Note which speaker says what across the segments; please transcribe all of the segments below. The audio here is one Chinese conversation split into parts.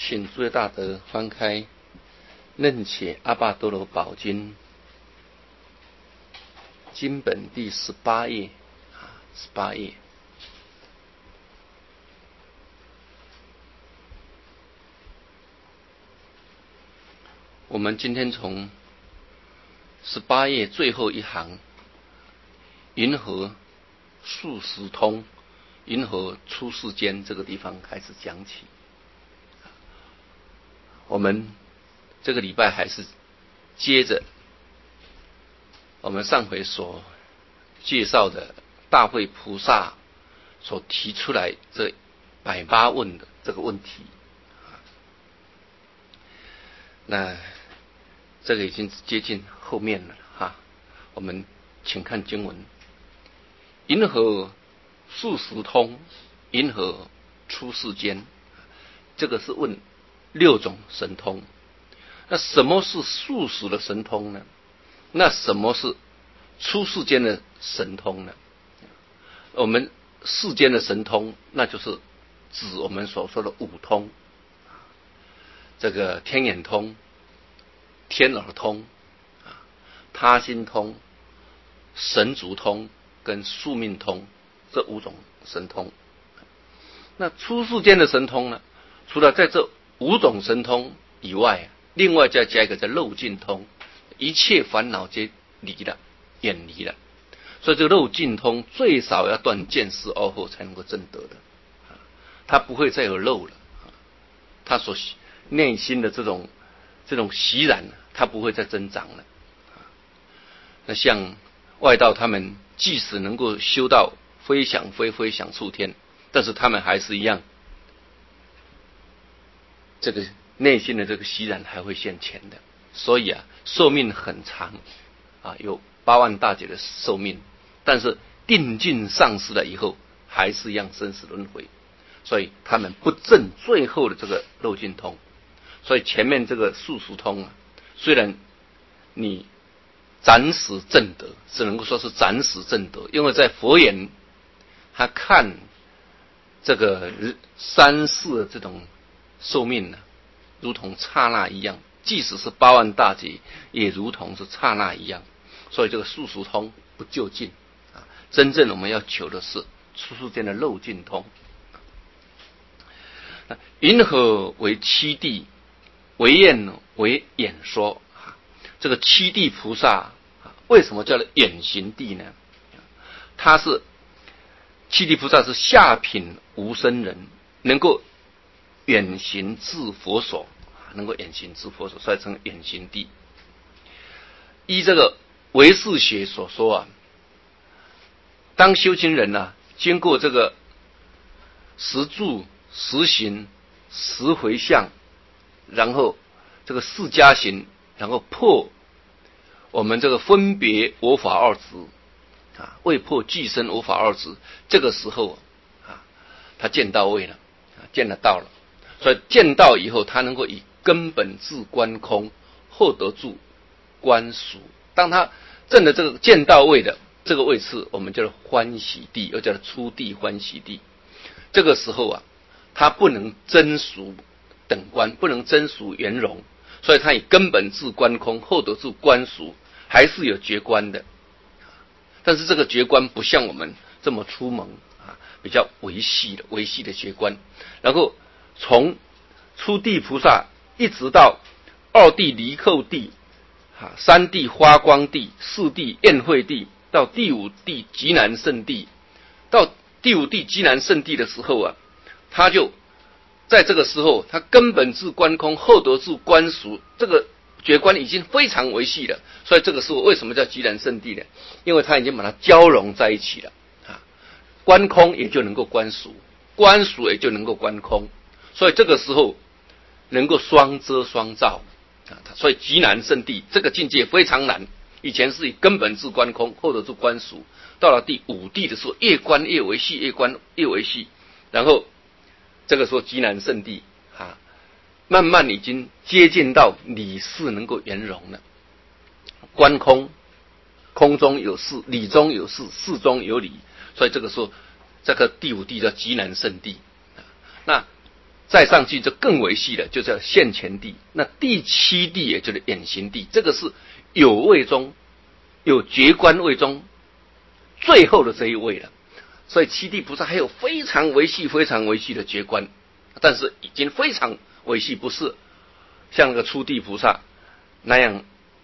Speaker 1: 请诸位大德翻开《楞且阿跋多罗宝经》经本第18页，18页。我们今天从18页最后一行“云何数时通，云何出世间”这个地方开始讲起。我们这个礼拜还是接着我们上回所介绍的大慧菩萨所提出来这108问的这个问题。那这个已经接近后面了哈，我们请看经文：云何数时通，云何出世间？这个是问6种神通。那什么是数时的神通呢？那什么是出世间的神通呢？我们世间的神通，那就是指我们所说的5通，这个天眼通、天耳通、他心通、神足通跟宿命通，这5种神通。那出世间的神通呢，除了在这5种神通以外，另外再加一个叫漏尽通，一切烦恼皆离了，远离了。所以这个漏尽通最少要断见思二惑才能够证得的，它不会再有漏了，它所内心的这种习染，它不会再增长了。那像外道他们即使能够修到非想非非想处天，但是他们还是一样，这个内心的这个习染还会现前的。所以寿命很长有8万大劫的寿命，但是定境丧失了以后，还是一样生死轮回。所以他们不证最后的这个漏尽通。所以前面这个数时通虽然你暂时证得，只能够说是暂时证得，因为在佛眼他看这个3世的这种寿命如同刹那一样，即使是8万大劫，也如同是刹那一样。所以这个数时通不究竟真正我们要求的是出世间的漏尽通。云何为七地？为愿为演说。这个七地菩萨为什么叫做远行地呢？他是七地菩萨是下品无生人，能够远行至佛所，能够远行至佛所，所以称远行地。依这个唯识学所说当修行人经过这个10住、10行、10回向，然后这个4加行，然后破我们这个分别我法二执未破俱生我法二执，这个时候他见到位了，见得到了。所以见到以后，他能够以根本自观空，后得住观俗。当他证的这个见到位的这个位次，我们叫做欢喜地，又叫做初地欢喜地。这个时候他不能真俗等观，不能真俗圆融，所以他以根本自观空，后得住观俗，还是有觉观的。但是这个觉观不像我们这么粗蒙比较维系的觉观。然后从初地菩萨一直到2地离垢地3地花光地，4地宴会地，到第5地极难胜地。到第5地极难胜地的时候他就在这个时候，他根本自观空，后得住观俗，这个觉观已经非常维系了。所以这个时候为什么叫极难胜地呢？因为他已经把它交融在一起了观空也就能够观俗，观俗也就能够观空，所以这个时候能够双遮双照所以极难胜地这个境界非常难。以前是以根本自观空，后得住观俗，到了第5地的时候，越观越维系，越观越维系，然后这个时候极难胜地慢慢已经接近到理事能够圆融了。观空，空中有事，理中有事，事中有理，所以这个时候这个第5地叫极难胜地。那再上去就更维系了，就叫现前地。那第七地也就是远行地，这个是有位中有觉观位中最后的这一位了。所以七地菩萨还有非常维系的觉观，但是已经非常维系，不是像那个初地菩萨那样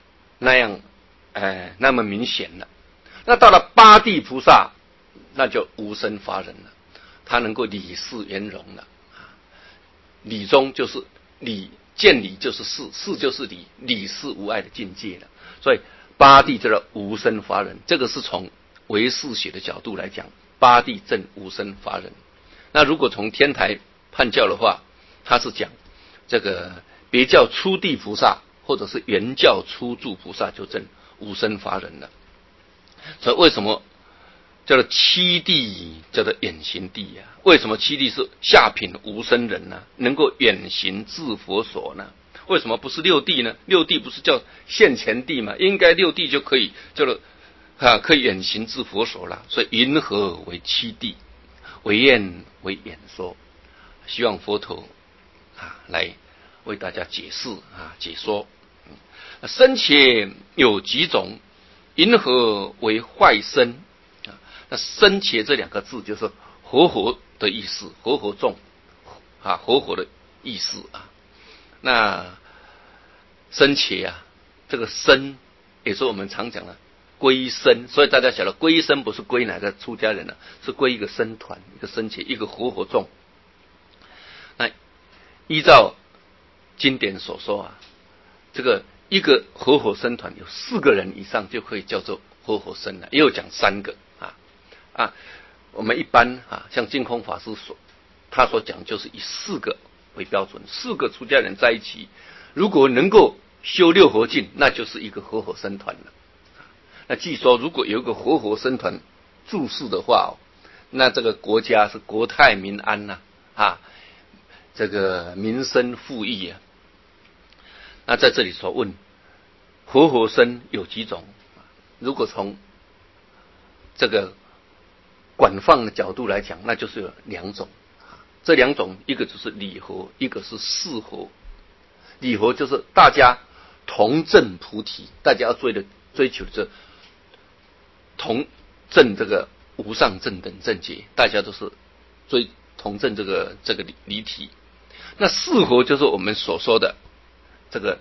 Speaker 1: 那么明显了。那到了八地菩萨，那就无生法忍了，他能够理事圆融了。理中就是理，见理就是事，事就是理，理是无碍的境界了。所以八地叫做无生法忍，这个是从唯识学的角度来讲，八地正无生法忍。那如果从天台判教的话，他是讲这个别教初地菩萨或者是原教初住菩萨就正无生法忍了。所以为什么叫做七地叫做远行地啊？为什么七地是下品无生人呢？能够远行至佛所呢？为什么不是六地呢？六地不是叫现前地吗？应该六地就可以叫做可以远行至佛所了。所以云何为七地？为愿为演说，希望佛陀来为大家解释解说。生且有几种？云何为坏生？那生且这两个字就是活活的意思，活活众活活的意思啊。那生且这个生也是我们常讲的归生，所以大家晓得归生不是归哪个出家人是归一个僧团，一个生且，一个活活众。那依照经典所说这个一个活活僧团有4个人以上就可以叫做活活僧了，也有讲3个我们一般像净空法师他所讲就是以4个为标准，4个出家人在一起，如果能够修6活净，那就是一个活活僧团了。那据说如果有一个活活僧团住世的话那这个国家是国泰民安这个民生富裕那在这里所问活活僧有几种？如果从这个广泛的角度来讲，那就是有2种。这2种，一个就是理活，一个是事活。理活就是大家同证菩提，大家要追求这同证这个无上正等正觉，大家都是同证这个离体。那事活就是我们所说的这个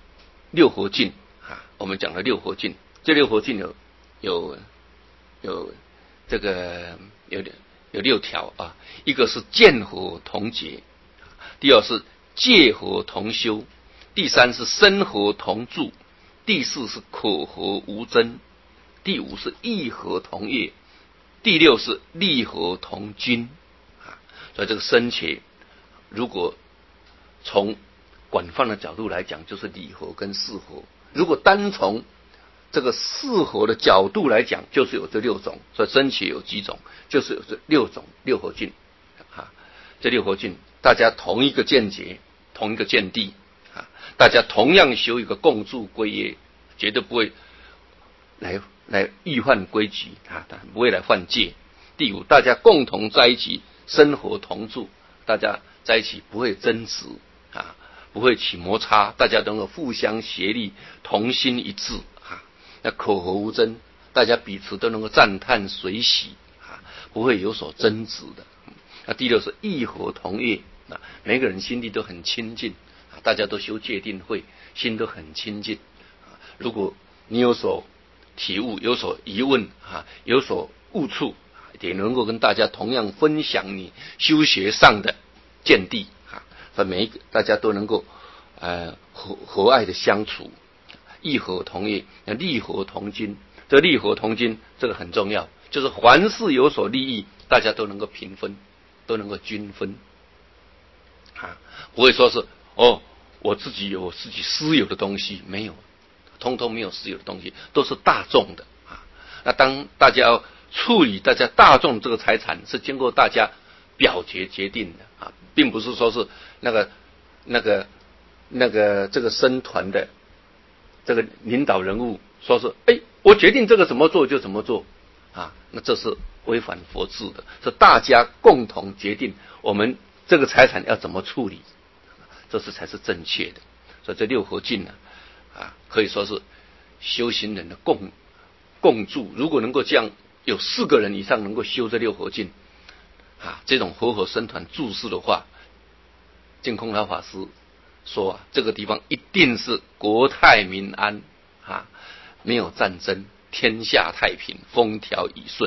Speaker 1: 6活净我们讲的6活净，这6活净有这个有6条一个是见合同觉，第2是戒合同修，第3是身合同住，第4是口合无争，第5是意合同业，第6是力合同均所以这个生且如果从广泛的角度来讲，就是理活跟事活。如果单从这个事活的角度来讲，就是有这6种。所以生且有几种？就是有这6种6活净这6活净大家同一个见解，同一个见地大家同样修一个共住归业，绝对不会来欲犯规矩不会来犯戒。第5，大家共同在一起生活同住，大家在一起不会争执不会起摩擦，大家都能够互相协力，同心一致那口合无争，大家彼此都能够赞叹随喜不会有所争执的。那第6是意合同业每个人心地都很亲近大家都修戒定慧，心都很亲近如果你有所体悟，有所疑问有所悟处，也能够跟大家同样分享你修学上的见地每一个大家都能够和蔼的相处，意合同业，力合同均。这力合同均这个很重要，就是凡事有所利益，大家都能够平分，都能够均分不会说是我自己有我自己私有的东西，没有，通通没有私有的东西，都是大众的那当大家要处理大家大众这个财产，是经过大家表决决定的并不是说是这个僧团的这个领导人物说是我决定这个怎么做就怎么做那这是违反佛制的，是大家共同决定我们这个财产要怎么处理，这才是正确的。所以这六合敬呢，可以说是修行人的共住。如果能够这样，有4个人以上能够修这六合敬，这种和合僧团住世的话，净空老法师说这个地方一定是国泰民安没有战争，天下太平，风调雨顺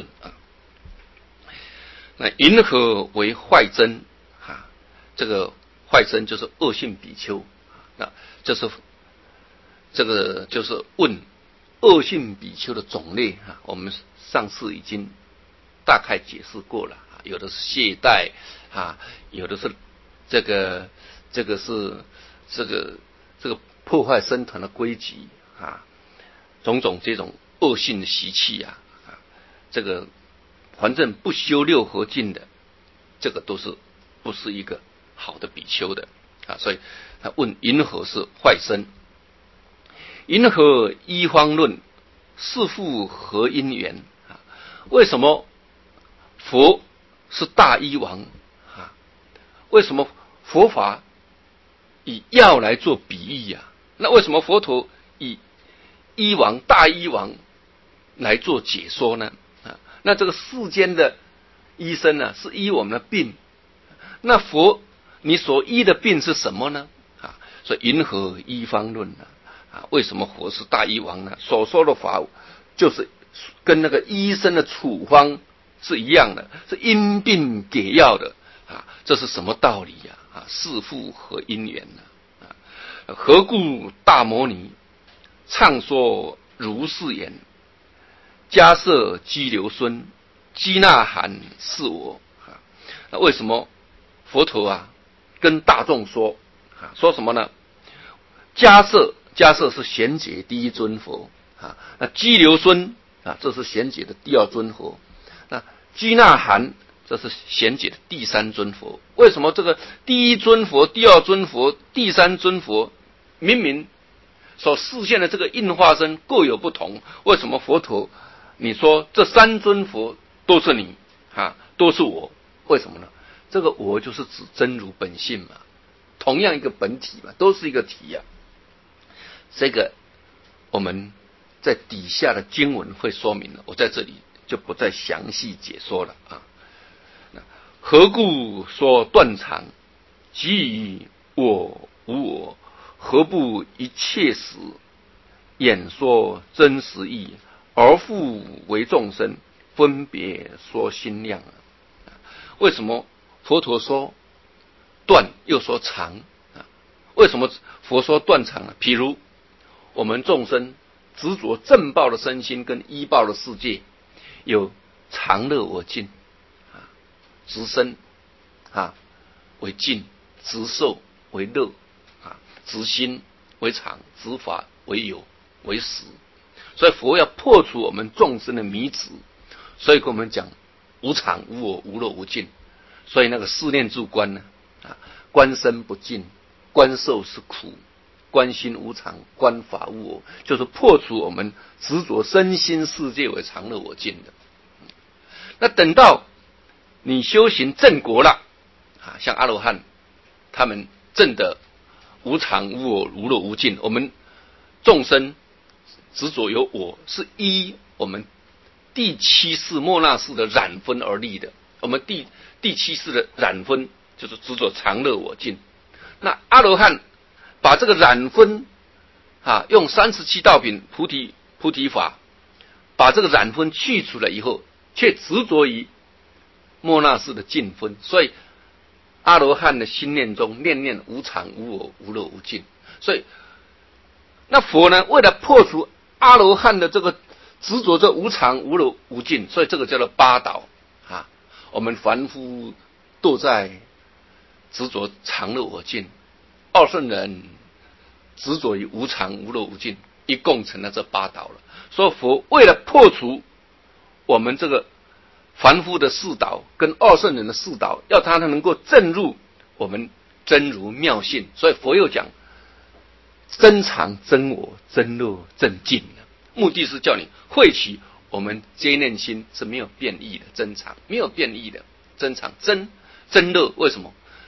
Speaker 1: 那云何为坏僧这个坏僧就是恶性比丘那这个就是问恶性比丘的种类我们上次已经大概解释过了有的是懈怠有的是这个是这个破坏僧团的规矩种种这种恶性的习气这个反正不修六合敬的，这个都是不是一个好的比丘的所以他问云何是坏僧？云何一方论？是复何因缘为什么佛是大医王为什么佛法以药来做比喻那为什么佛陀以医王大医王来做解说呢那这个世间的医生是医我们的病，那佛你所医的病是什么呢所以云何医方论为什么佛是大医王呢？所说的法就是跟那个医生的处方是一样的，是因病给药的这是什么道理是复何因缘呢何故大摩尼唱说如是言？迦摄激流孙，基那含是我那为什么佛陀跟大众说什么呢？迦摄是贤解第一尊佛那激流孙这是贤解的第2尊佛，那基那含这是贤解的第3尊佛。为什么这个第1尊佛、第2尊佛、第3尊佛明明所示现的这个应化身各有不同，为什么佛陀你说这3尊佛都是你都是我？为什么呢？这个我就是指真如本性嘛，同样一个本体嘛，都是一个体这个我们在底下的经文会说明了，我在这里就不再详细解说了何故说断常？即以我无我，何不一切时演说真实义，而复为众生分别说心量为什么佛陀说断又说常为什么佛说断常呢？譬如我们众生执着正报的身心跟依报的世界，有常乐我净执身为净，执受为乐执心为常，执法为有为实。所以佛要破除我们众生的迷执，所以跟我们讲无常无我无乐无净。所以那个四念住观呢观身不净，观受是苦，观心无常，观法无我，就是破除我们执着身心世界为常乐我净的。那等到你修行正果了像阿罗汉他们证的无常无我无乐无净，我们众生执着有我，是依我们第7世末那世的染分而立的。我们第7世的染分就是执着常乐我净。那阿罗汉把这个染分用37道品菩提法把这个染分去除了以后，却执着于末那世的净分，所以阿罗汉的心念中念念无常无我无乐无净。所以那佛呢，为了破除阿罗汉的这个执着这无常无乐无净，所以这个叫做八倒我们凡夫都在执着常乐我净，二圣人执着于无常无乐无净，一共成了这八倒了。所以佛为了破除我们这个凡夫的四倒跟二圣人的四倒，要他能够证入我们真如妙性，所以佛又讲真常真我真乐真净目的是叫你会起我们接念心是没有变异的真常，没有变异的真常真乐。为什么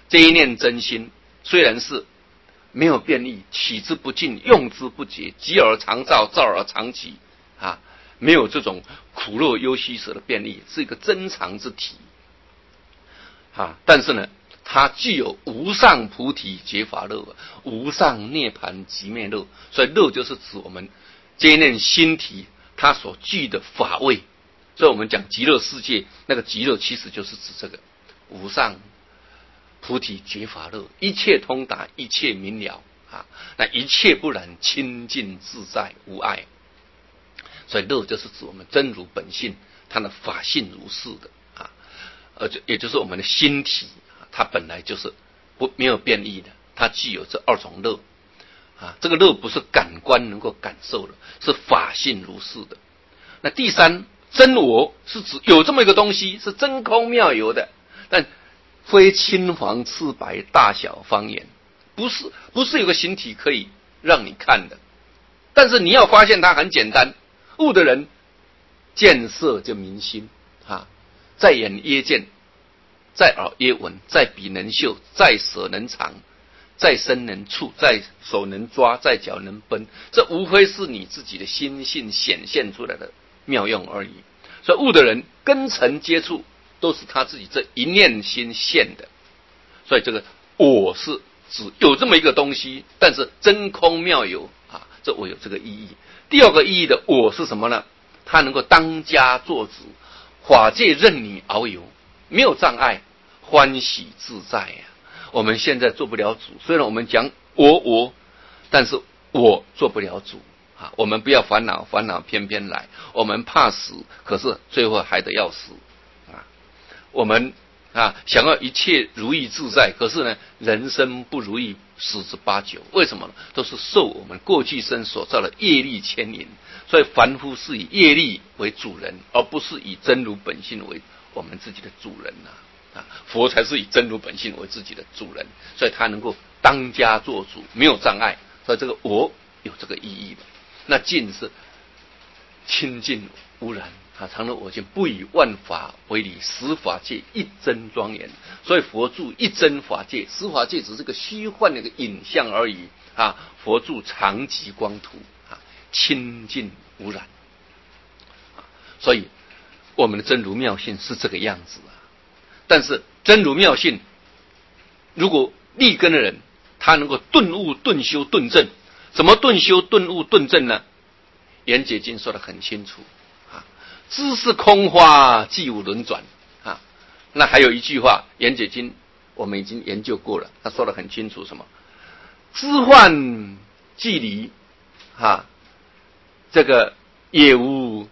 Speaker 1: 这一念真心虽然是没有变异，起之不尽，用之不竭，极而常照，照而常起啊，没有这种苦乐忧喜舍的变异，是一个真常之体啊。但是呢，它具有无上菩提觉法乐，无上涅槃寂灭乐，所以乐就是指我们这一念心体它所具的法味。所以我们讲极乐世界，那个极乐其实就是指这个无上菩提觉法乐，一切通达，一切明了啊，那一切不染，清净自在无碍。所以乐就是指我们真如本性，它的法性如是的啊，也就是我们的心体，它本来就是没有变异的，它具有这二种乐啊。这个乐不是感官能够感受的，是法性如是的。那第三，真我是指有这么一个东西，是真空妙有的，但非青黄赤白大小方言，不是有个形体可以让你看的。但是你要发现它很简单，悟的人见色就明心啊，在眼耶见，在耳耶闻，在鼻能嗅，在舌能尝，在身能触，在手能抓，在脚能奔，这无非是你自己的心性显现出来的妙用而已。所以悟的人跟尘接触都是他自己这一念心现的。所以这个我是指有这么一个东西，但是真空妙有啊，这我有这个意义。第二个意义的我是什么呢？它能够当家作主，法界任你遨游，没有障碍，欢喜自在啊。我们现在做不了主，虽然我们讲我，但是我做不了主啊。我们不要烦恼，烦恼偏偏来，我们怕死，可是最后还得要死啊。我们想要一切如意自在，可是呢，人生不如意十之八九。为什么呢？都是受我们过去生所造的业力牵引。所以凡夫是以业力为主人，而不是以真如本性为我们自己的主人啊。佛才是以真如本性为自己的主人，所以他能够当家作主，没有障碍。所以这个我有这个意义的。那净是清净无染啊，常乐我净，不以万法为理，十法界一真庄严。所以佛住一真法界，十法界只是个虚幻的一个影像而已啊。佛住常寂光土啊，清净无染。所以我们的真如妙性是这个样子啊。但是真如妙性，如果立根的人，他能够顿悟、顿修、顿证。怎么顿修、顿悟、顿证呢？圆觉经说得很清楚啊，知是空花，即无轮转啊。那还有一句话，圆觉经我们已经研究过了，他说得很清楚，什么？知幻即离啊，这个也无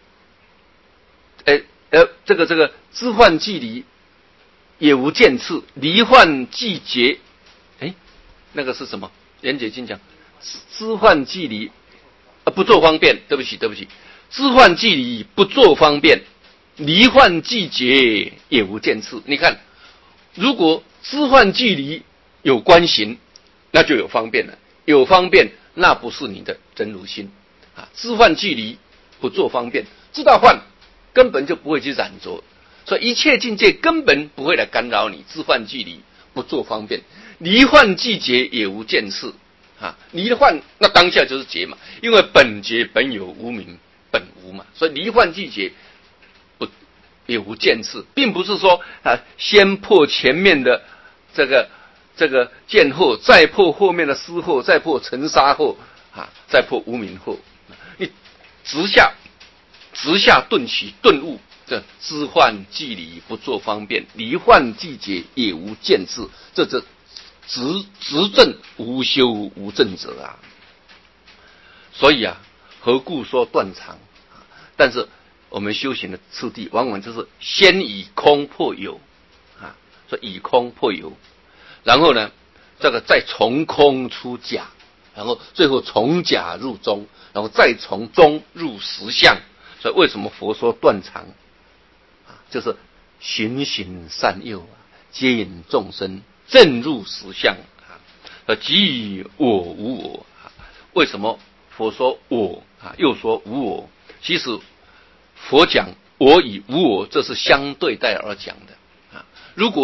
Speaker 1: 这个知幻即离，也无见次，离幻即觉。那个是什么？圆觉经讲知幻即离，不做方便。对不起，知幻即离，不做方便，离幻即觉，也无见次。你看，如果知幻即离有观行，那就有方便了。有方便，那不是你的真如心啊。知幻即离，不做方便，知道幻根本就不会去染着，所以一切境界根本不会来干扰你。知幻即离，不做方便，离幻即觉，也无见次啊。离了幻，那当下就是觉嘛，因为本觉本有，无明本无嘛，所以离幻即觉，不也无见次，并不是说先破前面的这个见惑，再破后面的思惑，再破尘沙惑再破无明惑。你直下顿起顿悟，这知幻即离，不做方便，离幻即觉，也无见次，这直证无修无证者啊。所以何故说断常？但是我们修行的次第，往往就是先以空破有说以空破有，然后呢，这个再从空出假，然后最后从假入中，然后再从中入实相。所以为什么佛说断常就是循循善诱接引众生正入实相即以我无我为什么佛说我又说无我？其实佛讲我与无我，这是相对待而讲的如果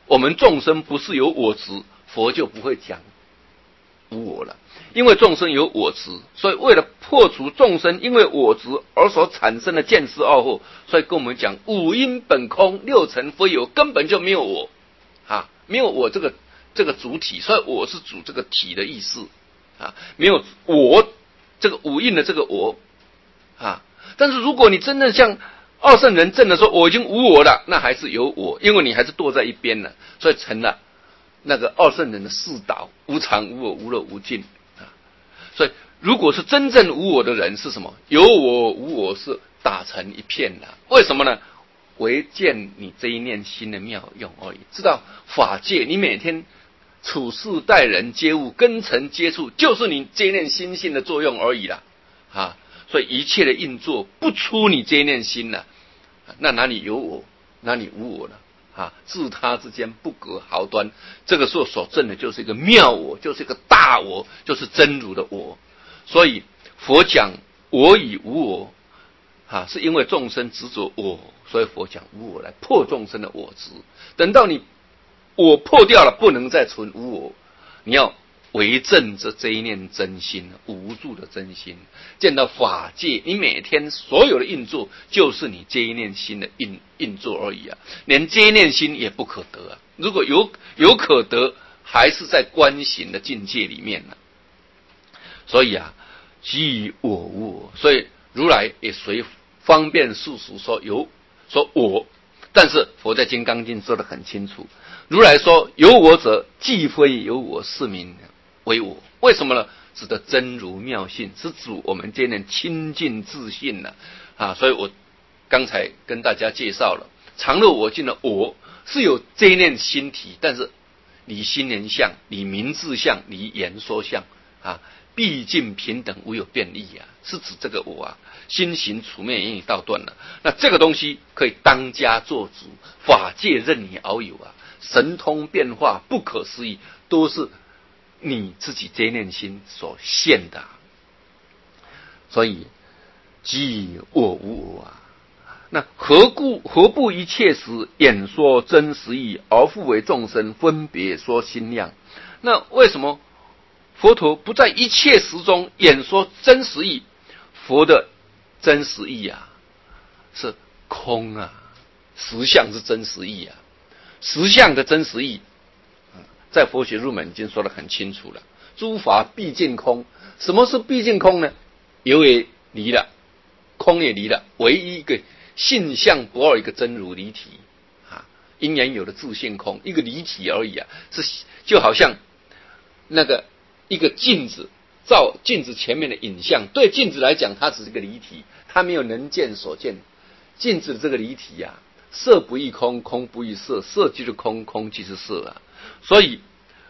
Speaker 1: 我们众生不是有我执，佛就不会讲无我了。因为众生有我执，所以为了破除众生因为我执而所产生的见思二惑，所以跟我们讲五阴本空，六尘非有，根本就没有我没有我这个主体，所以我是主这个体的意思没有我这个五蕴的这个我但是如果你真的像二圣人证的说我已经无我了，那还是有我，因为你还是堕在一边了，所以成了那个二圣人的四倒，无常无我无乐无尽所以如果是真正无我的人是什么？有我无我是打成一片了。为什么呢？唯见你这一念心的妙用而已。知道法界，你每天处事待人接物跟尘接触，就是你这一念心性的作用而已啦所以一切的运作不出你这一念心了那哪里有我，哪里无我了自他之间不隔毫端，这个时候所证的就是一个妙我，就是一个大我，就是真如的我。所以佛讲我与无我是因为众生执着我，所以佛讲无我来破众生的我执。等到你我破掉了，不能再存无我，你要为证着这一念真心，无助的真心，见到法界，你每天所有的运作就是你这一念心的运作而已连这一念心也不可得如果有可得，还是在观行的境界里面所以即我无我，所以如来也随方便世俗说我，但是佛在金刚经说得很清楚，如来说有我者，既非有我，是名为我。为什么呢？指的真如妙性，是指我们这念清净自信所以我刚才跟大家介绍了常乐我净的我是有这一念心体，但是离心言相，离名字相，离言说相毕竟平等无有变异是指这个我心行处灭言语道断了。那这个东西可以当家做主，法界任你遨游神通变化不可思议，都是你自己这念心所现的所以即我无我那何不一切时演说真实义，而复为众生分别说心量？那为什么佛陀不在一切时中演说真实义？佛的真实义是空实相是真实义实相的真实义在佛学入门已经说得很清楚了，诸法毕竟空。什么是毕竟空呢？有也离了，空也离了，唯一一个性相不二，一个真如离体因缘有的自性空，一个离体而已是就好像那个一个镜子，照镜子前面的影像，对镜子来讲它只是个离体，它没有能见所见。镜子的这个离体色不异空，空不异色，色即是空，空即是色所以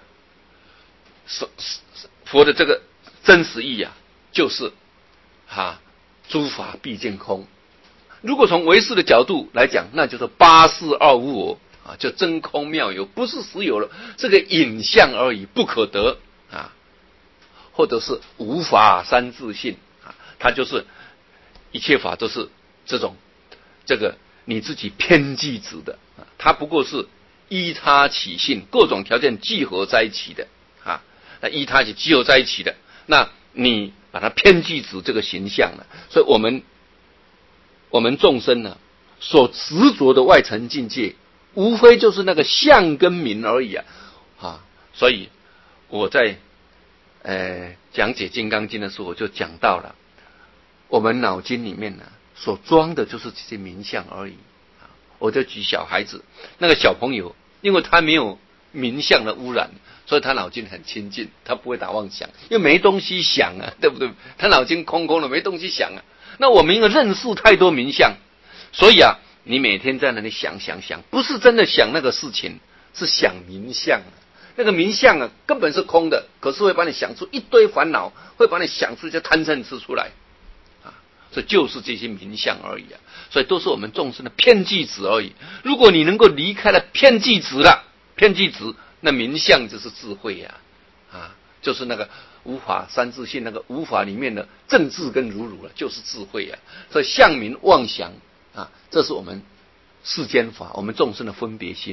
Speaker 1: 佛的这个真实义就是诸法毕竟空。如果从唯识的角度来讲，那就是八事二无我就真空妙有，不是实有了，这个影像而已，不可得或者是无法三自性它就是一切法都是这个你自己偏计执的它不过是依他起性，各种条件集合在一起的那依他起集合在一起的，那你把它偏计执这个形象了。所以我们众生所执着的外层境界，无非就是那个相跟名而已所以我在讲解《金刚经》的时候，我就讲到了，我们脑筋里面所装的就是这些名相而已我就举小孩子，那个小朋友，因为他没有名相的污染，所以他脑筋很清净，他不会打妄想，因为没东西想对不对？他脑筋空空的，没东西想那我们因为认识太多名相，所以你每天在那里想，不是真的想那个事情，是想名相那个名相根本是空的，可是会把你想出一堆烦恼，会把你想出一些贪嗔痴出来所以就是这些名相而已所以都是我们众生的偏计执而已。如果你能够离开了偏计执那名相就是智慧就是那个无法三自性，那个无法里面的正智跟如如就是智慧所以相名妄想这是我们世间法，我们众生的分别心。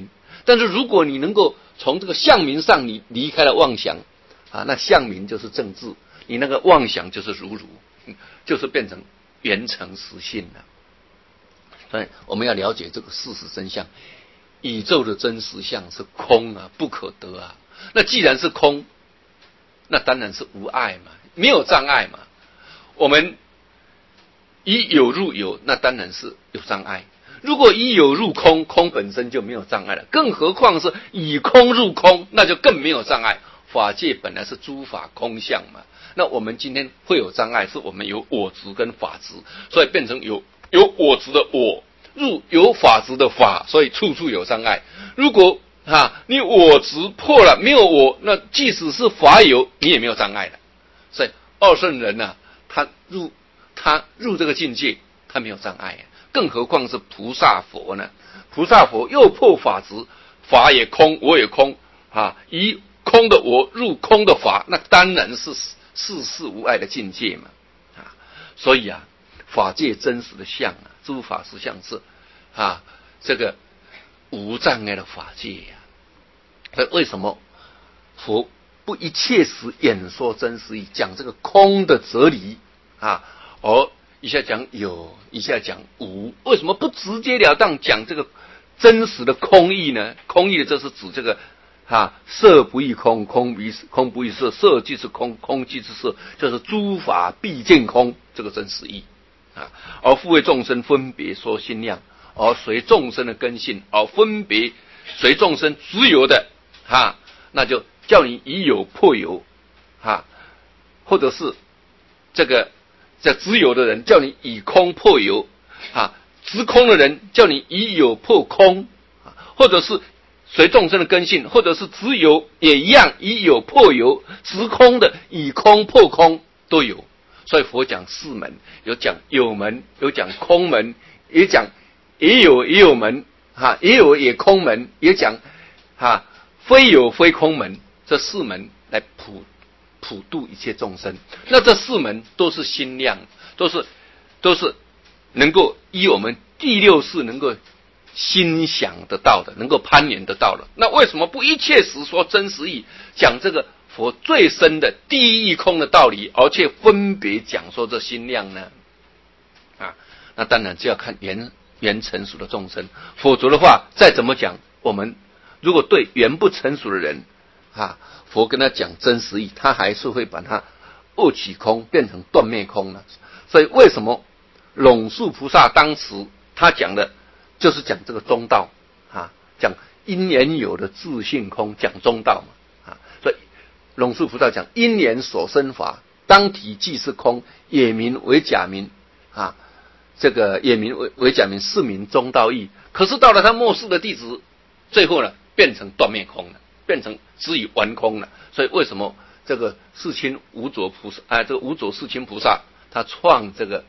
Speaker 1: 但是如果你能够从这个相名上你离开了妄想啊，那相名就是正智，你那个妄想就是如如，就是变成圆成实性了。所以我们要了解这个事实真相，宇宙的真实相是空啊，不可得啊。那既然是空，那当然是无碍嘛，没有障碍嘛。我们以有入有，那当然是有障碍。如果以有入空，空本身就没有障碍了，更何况是以空入空，那就更没有障碍。法界本来是诸法空相嘛，那我们今天会有障碍，是我们有我执跟法执，所以变成有我执的我入有法执的法，所以处处有障碍。如果你我执破了，没有我，那即使是法有，你也没有障碍了。所以二圣人他入这个境界，他没有障碍更何况是菩萨佛呢？菩萨佛又破法执，法也空，我也空以空的我入空的法，那当然是世事无碍的境界嘛所以法界真实的相诸法实相是这个无障碍的法界所以为什么佛不一切时演说真实义，讲这个空的哲理而一下讲有，一下讲无？为什么不直截了当讲这个真实的空义呢？空义的这是指这个色不异空，空不异色，色即是空，空即是色，就是诸法毕竟空这个真实义而复为众生分别说心量，而随众生的根性，而分别随众生执有的那就叫你以有破有或者是这执有的人叫你以空破有执空的人叫你以有破空或者是随众生的根性，或者是执有也一样，以有破有，执空的以空破空都有。所以佛讲四门，有讲有门，有讲空门，也讲也有门也有也空门，也讲非有非空门，这四门来普度一切众生。那这四门都是心量，都是能够依我们第六识能够心想得到的，能够攀缘得到的。那为什么不一切时说真实义，讲这个佛最深的第一义空的道理，而且分别讲说这心量呢那当然就要看缘成熟的众生，否则的话再怎么讲，我们如果对缘不成熟的人佛跟他讲真实义，他还是会把它恶起空变成断灭空了。所以为什么龙树菩萨当时他讲的就是讲这个中道讲因缘有的自性空，讲中道嘛所以龙树菩萨讲因缘所生法，当体即是空，也名为假名这个也名为假名，是名中道义。可是到了他末世的弟子，最后呢变成断灭空了，变成只以完空了。所以为什么这个世亲无着菩萨这个无着世亲菩萨他创这个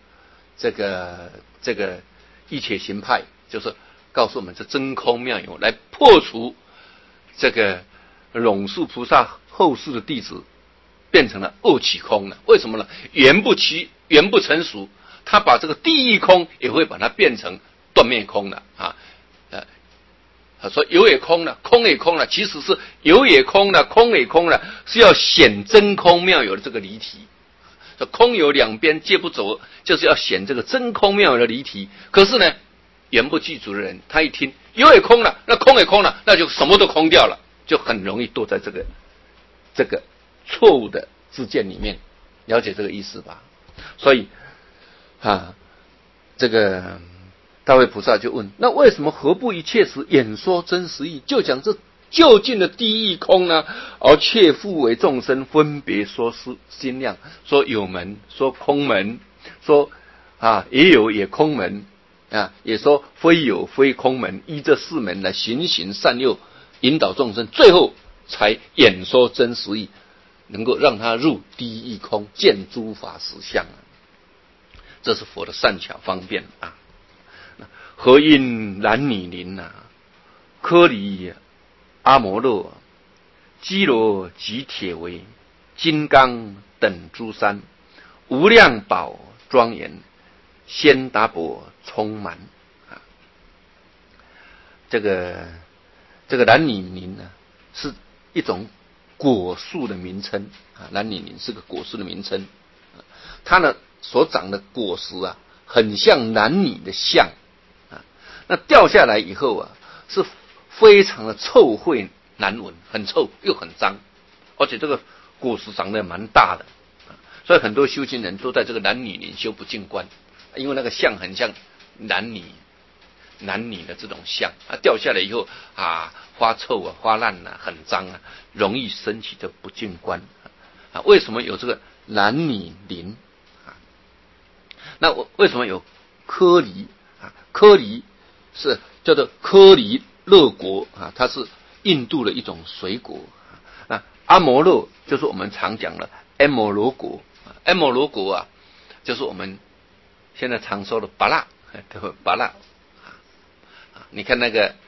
Speaker 1: 一切行派，就是告诉我们这真空妙有，来破除这个龙树菩萨后世的弟子变成了恶起空了。为什么呢？缘不成熟，他把这个第一空也会把它变成断灭空了说有也空了，空也空了，其实是有也空了，空也空了，是要显真空妙有的这个离体。空有两边皆不走，就是要显这个真空妙有的离体。可是呢，缘不具足的人，他一听有也空了，那空也空了，那就什么都空掉了，就很容易堕在这个错误的知见里面。了解这个意思吧？所以这个大慧菩萨就问：那为什么何不一切时演说真实义，就讲这究竟的第一义空呢？而却复为众生分别说心量，说有门，说空门，说也有也空门也说非有非空门，依这四门来循循善诱，引导众生，最后才演说真实义，能够让他入第一义空，见诸法实相这是佛的善巧方便何因男女林科里阿摩罗、基罗及铁围、金刚等诸山，无量宝庄严，仙达婆充满这个这个蓝拟林呢是一种果树的名称啊，蓝拟林是个果树的名称，它呢所长的果实啊，很像蓝拟的橡啊，那掉下来以后啊，是非常的臭秽难闻，很臭又很脏，而且这个果实长得蛮大的，所以很多修行人都在这个蓝拟林修不净观，因为那个橡很像蓝拟的这种橡啊，掉下来以后啊，发臭啊，发烂啊，很脏啊，容易升起这不净观啊。为什么有这个蓝拟林啊？那为什么有颗梨啊？颗梨是叫做颗梨乐果啊，它是印度的一种水果啊。阿摩勒就是我们常讲的阿摩罗果，阿摩罗果啊，就是我们现在常说的芭乐，对不？芭乐。你看那个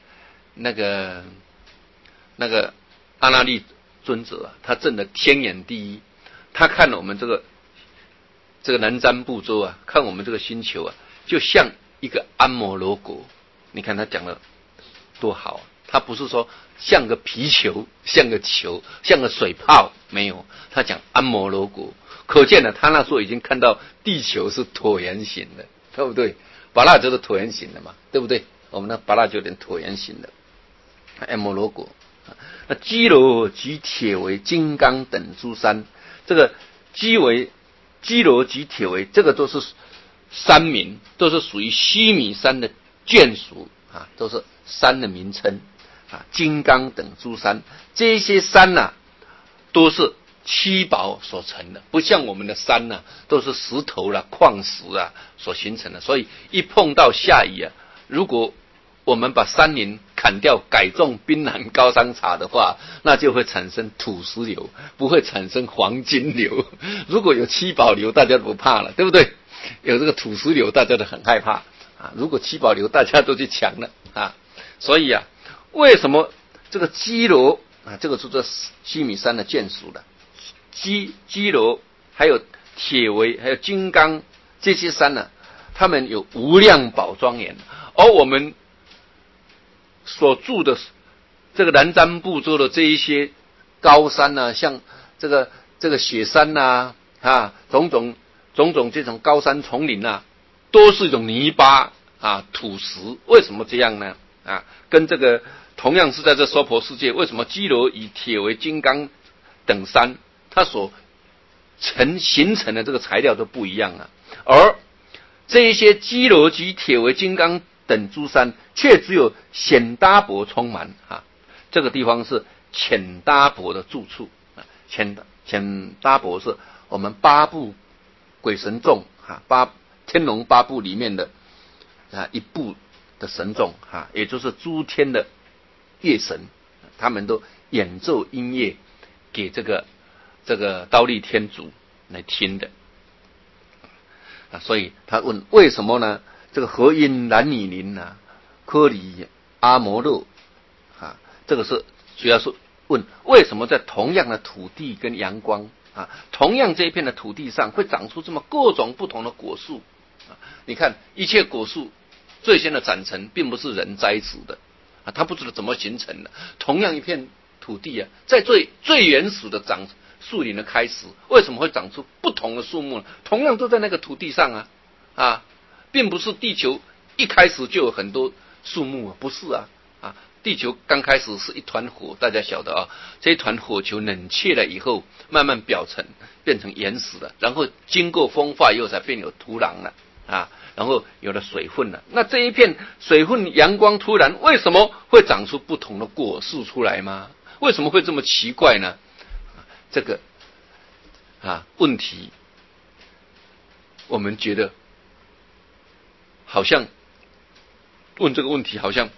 Speaker 1: 阿那律尊者啊，他证的天眼第一，他看我们这个南瞻部洲啊，看我们这个星球啊，就像一个阿摩罗果。你看他讲的多好啊！他不是说像个皮球、像个球、像个水泡，没有，他讲阿摩罗果，可见了他那时候已经看到地球是椭圆形的，对不对？芭乐就是椭圆形的嘛，对不对？我们的芭乐就有点椭圆形的，阿摩罗果。那基罗及铁围、金刚等诸山，这个基罗及铁围，这个都是山名，都是属于须弥山的眷属啊，都是山的名称啊。金刚等诸山，这些山啊，都是七宝所成的，不像我们的山啊，都是石头啦、矿石啊所形成的。所以一碰到下雨啊，如果我们把山林砍掉，改种槟榔高山茶的话，那就会产生土石流，不会产生黄金流。如果有七宝流，大家都不怕了，对不对？有这个土石流，大家都很害怕啊。如果七宝流，大家都去抢了啊。所以啊，为什么这个基罗啊，这个是这须弥山的眷属的基罗，还有铁围，还有金刚这些山呢、他们有无量宝庄严，而我们所住的这个南瞻部洲的这一些高山啊，像这个雪山呐种种这种高山丛林啊，都是一种泥巴啊土石。为什么这样呢？啊，跟这个同样是在这娑婆世界，为什么基罗以铁为金刚等山，它所形成的这个材料都不一样啊？而这一些基罗及铁为金刚等诸山，却只有显达婆充满啊。这个地方是显达婆的住处啊。显达婆是我们八部鬼神众啊，天龙八部里面的一部的神众啊，也就是诸天的乐神，他们都演奏音乐给这个忉利天主来听的啊。所以他问为什么呢？这个何因蓝拟林啊，科里阿摩勒啊，这个是主要是问为什么在同样的土地跟阳光啊，同样这一片的土地上会长出这么各种不同的果树啊？你看一切果树最先的长成并不是人栽植的啊，它不知道怎么形成的。同样一片土地啊，在最原始的长树林的开始，为什么会长出不同的树木呢？同样都在那个土地上啊，并不是地球一开始就有很多树木啊，不是啊。地球刚开始是一团火，大家晓得啊，这一团火球冷却了以后，慢慢表层变成岩石了，然后经过风化以后才变有土壤了啊，然后有了水分了。那这一片水分阳光突然为什么会长出不同的果树出来吗？为什么会这么奇怪呢？这个问题，我们觉得好像问这个问题好像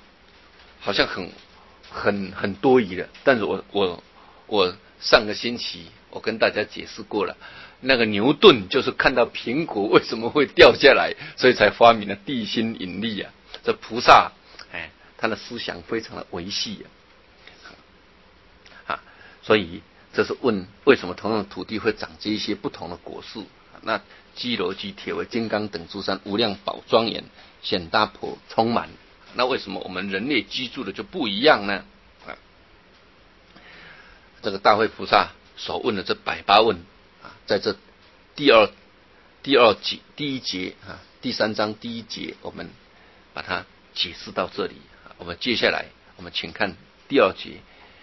Speaker 1: 很多疑了。但是我上个星期我跟大家解释过了，那个牛顿就是看到苹果为什么会掉下来，所以才发明了地心引力啊。这菩萨他的思想非常的维系啊，所以这是问为什么同样的土地会长这一些不同的果树。那基罗及铁围、金刚等诸山无量宝庄严，显达婆充满。那为什么我们人类居住的就不一样呢？ 这个大慧菩萨所问的这108问啊，在这第二节第一节啊，第3章第1节，我们把它解释到这里。我们接下来，我们请看第2节，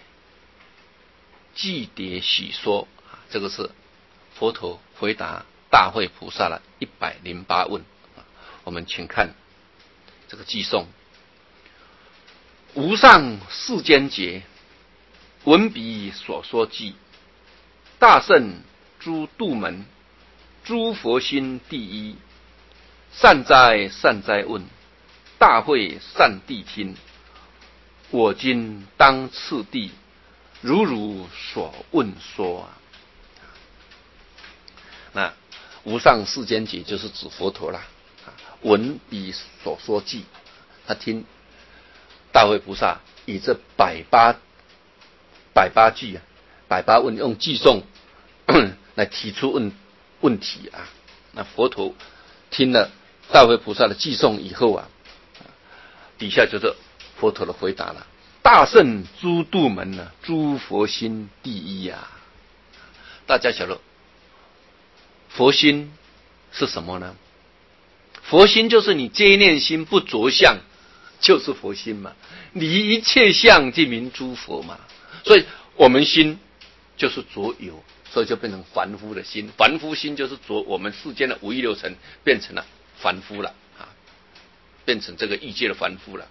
Speaker 1: 偈迭许说啊，这个是佛陀回答大慧菩萨的108问啊。我们请看这个偈颂：无上世间觉，闻彼所说偈，大圣诸度门，诸佛心第一。善哉善哉问，大慧善谛听。我今当次第，如所问说啊。那无上世间觉就是指佛陀啦。闻彼所说偈，他听大慧菩萨以这108句啊，108问用偈颂来提出问题啊。那佛陀听了大慧菩萨的偈颂以后啊，底下就是佛陀的回答了：大圣诸度门呢，诸佛心第一啊。大家晓得佛心是什么呢？佛心就是你皆念心不着相，就是佛心嘛。离一切相即名诸佛嘛。所以我们心就是着有，所以就变成凡夫的心。凡夫心就是着我们世间的五欲六尘，变成了凡夫了啊，变成这个欲界的凡夫了。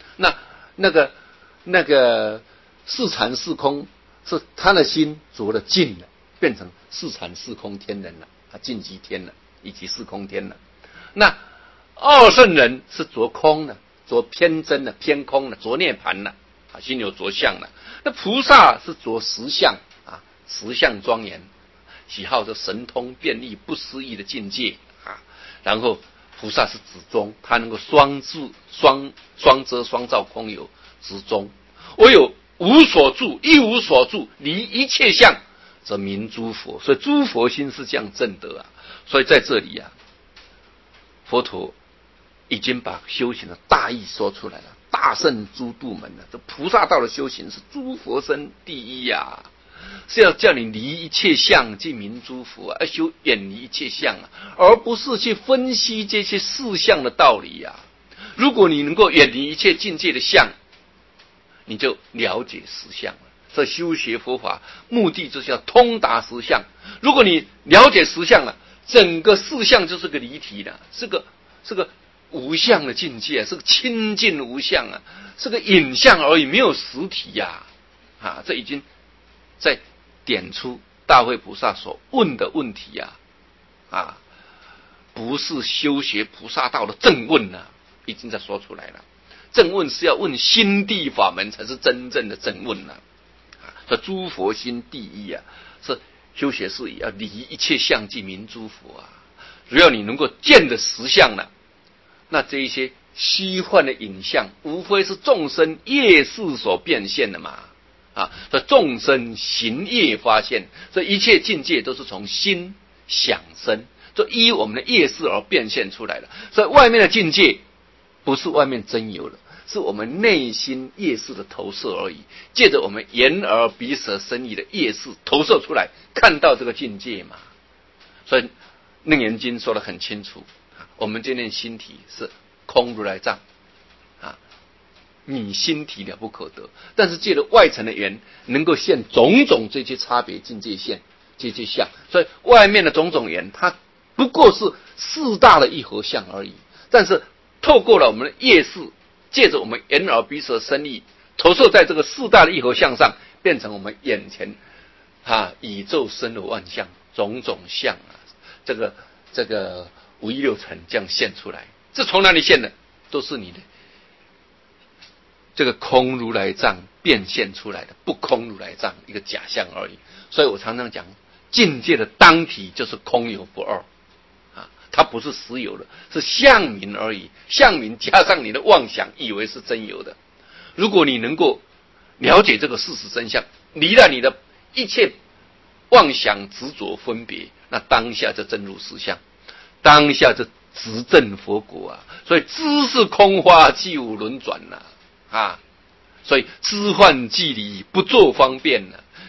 Speaker 1: 那个四禅四空是他的心着了净了，变成四禅四空天人了啊，净极天了，以及四空天了。那二圣人是着空的，着偏真的，偏空的，着涅盘了啊，心有着相了。那菩萨是着实相啊，实相庄严，喜好这神通遍历不思议的境界啊。然后菩萨是止中，他能够双遮双照空有执中，唯有无所住，一无所住，离一切相，则名诸佛。所以诸佛心是这样证得啊。所以在这里啊，佛陀已经把修行的大意说出来了。大圣诸度门啊，这菩萨道的修行是诸佛身第一呀，是要叫你离一切相，即名诸佛啊，要修远离一切相啊，而不是去分析这些事相的道理啊。如果你能够远离一切境界的相，你就了解实相了。这修学佛法目的就是要通达实相。如果你了解实相了，整个事相就是个离体的，是个无相的境界，是个清净无相啊，是个影像而已，没有实体呀啊。这已经在点出大慧菩萨所问的问题啊，不是修学菩萨道的正问啊，已经在说出来了。正问是要问心地法门，才是真正的正问啊。这诸佛心第一啊，是修学是要离一切相，即名诸佛啊。只要你能够见的实相了，那这一些虚幻的影像，无非是众生业事所变现的嘛啊。这众生行业发现，这一切境界都是从心想生，就依我们的业事而变现出来的。所以外面的境界不是外面真有的，是我们内心业事的投射而已。借着我们眼耳鼻舌身意的业事投射出来，看到这个境界嘛。所以楞严经说得很清楚，我们这念心体是空如来藏啊，你心体了不可得。但是借着外层的缘，能够现种种这些差别境界现这些相。所以外面的种种缘，它不过是四大的一合相而已。但是透过了我们的业事，借着我们眼耳鼻舌身意投射在这个四大的一合相上，变成我们眼前宇宙生的万象，种种相啊，这个五欲六尘这样现出来。这从哪里现的？都是你的这个空如来藏变现出来的，不空如来藏一个假象而已。所以我常常讲，境界的当体就是空有不二啊，它不是实有的，是相名而已。相名加上你的妄想，以为是真有的。如果你能够了解这个事实真相，离了你的一切妄想执着分别，那当下就真如实相，当下就直证佛果啊。所以知是空花，即无轮转啊。所以知幻即离，不作方便啊。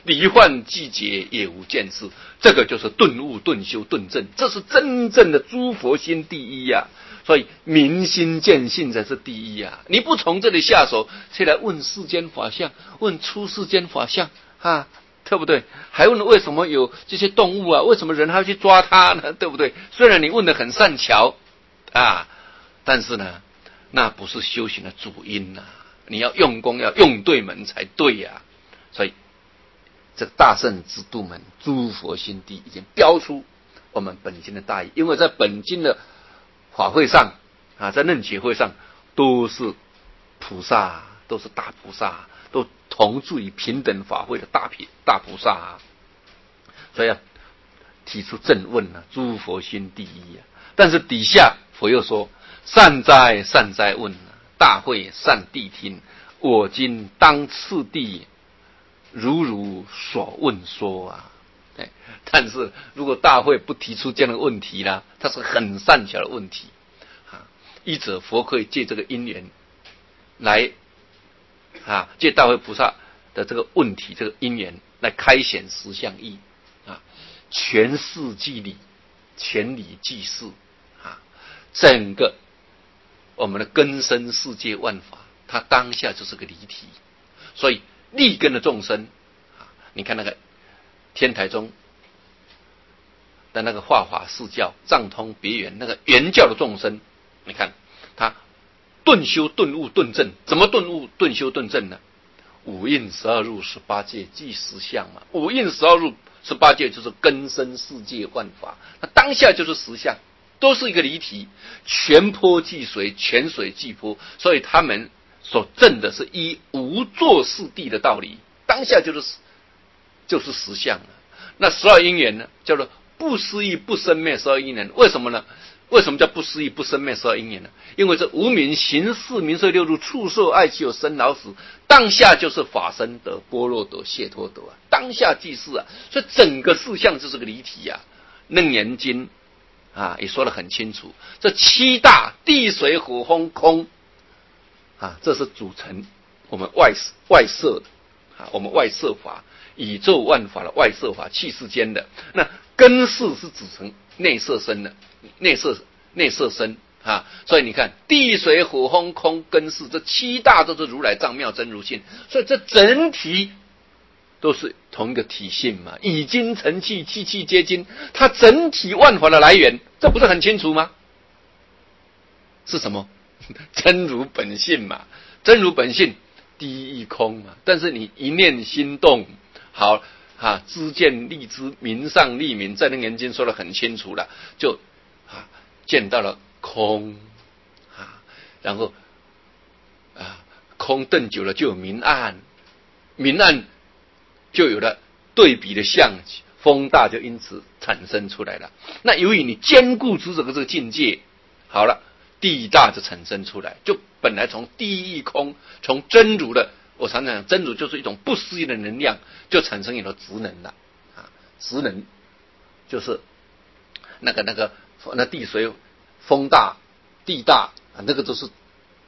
Speaker 1: 离幻寂结，也无见识。这个就是顿悟、顿修、顿证，这是真正的诸佛心第一呀。所以明心见性才是第一呀！你不从这里下手，谁来问世间法相，问出世间法相啊？对不对？还问为什么有这些动物啊？为什么人还要去抓它呢？对不对？虽然你问得很善巧啊，但是呢，那不是修行的主因呐。你要用功，要用对门才对呀。所以这个大圣之度门，诸佛心地已经标出我们本经的大义，因为在本经的法会上啊，在楞伽会上都是菩萨，都是大菩萨，都同住于平等法会的大菩萨，所以要提出正问啊，诸佛心第一啊。但是底下佛又说：善哉善哉问啊，大会善谛听，我今当次第如所问说啊。但是如果大会不提出这样的问题呢，它是很善巧的问题啊。一者佛可以借这个因缘来啊，借大会菩萨的这个问题，这个因缘来开显实相义啊，全事即理，全理即事啊，整个我们的根生世界万法，它当下就是个离体，所以立根的众生啊，你看那个天台宗的那个化法四教藏通别圆那个圆教的众生，你看他顿修顿悟顿证，怎么顿悟顿修顿证呢？五蕴12入18界即实相嘛，五蕴12入18界就是根生世界万法，那当下就是实相，都是一个离体，全波即水，全水即波，所以他们所证的是依无作事谛的道理，当下就是实相了。那12因缘呢，叫做不思议不生灭12因缘，为什么呢？为什么叫不思议不生灭12因缘呢？因为这无明行识名色六入触受爱起有生老死，当下就是法身得般若得解脱得啊，当下即是啊，所以整个事相就是个离体啊。楞严经啊也说得很清楚，这七大地水火风空啊，这是组成我们外摄的啊，我们外摄法，宇宙万法的外摄法，气世间的。那根识是指成内摄身的，内摄身啊，所以你看地水火风空根识这七大都是如来藏妙真如性，所以这整体都是同一个体性嘛，以精成气，气气皆精，它整体万法的来源，这不是很清楚吗？是什么？真如本性嘛，真如本性第一义空嘛，但是你一念心动，好啊，知见立知，明上立明，在楞严经说得很清楚了，就啊见到了空啊，然后啊空瞪久了就有明暗，明暗就有了对比的相，风大就因此产生出来了。那由于你坚固执着这个境界，好了，地大就产生出来，就本来从第一义空，从真如的。我常常讲，真如就是一种不思议的能量，就产生一种职能了啊。职能就是那地水风大地大啊，那个都是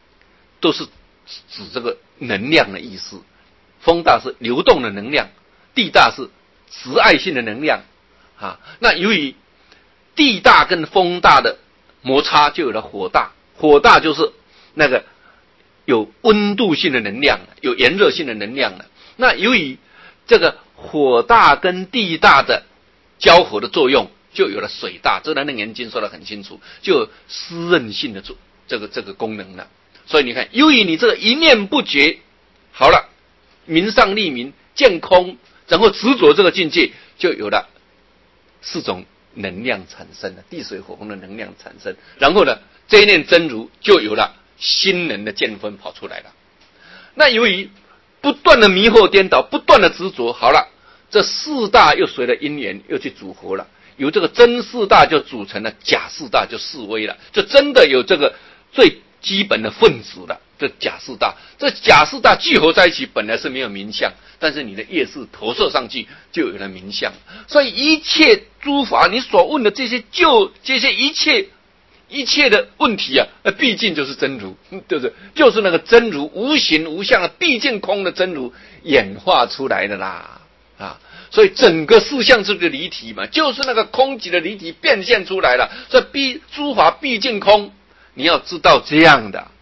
Speaker 1: 指这个能量的意思。风大是流动的能量，地大是慈爱性的能量啊。那由于地大跟风大的摩擦，就有了火大。火大就是那个有温度性的能量，有炎热性的能量了。那由于这个火大跟地大的交合的作用，就有了水大。这个楞严经说得很清楚，就有湿润性的这个功能了。所以你看，由于你这个一念不绝，好了，明上立明，见空，然后执着这个境界，就有了4种能量产生了，地水火风的能量产生。然后呢，这一念真如就有了心能的见分跑出来了。那由于不断的迷惑颠倒，不断的执着，好了，这4大又随着因缘又去组合了，由这个真4大就组成了假4大，就4微了，就真的有这个最基本的分子了。这假4大，这假4大聚合在一起，本来是没有名相，但是你的业识投射上去，就有了名相。所以一切诸法，你所问的这些一切的问题啊，毕竟就是真如，对不对？就是那个真如无形无相的毕竟空的真如演化出来的啦啊。所以整个事项是个离体嘛，就是那个空即的离体变现出来了。所以诸法毕竟空，你要知道这样的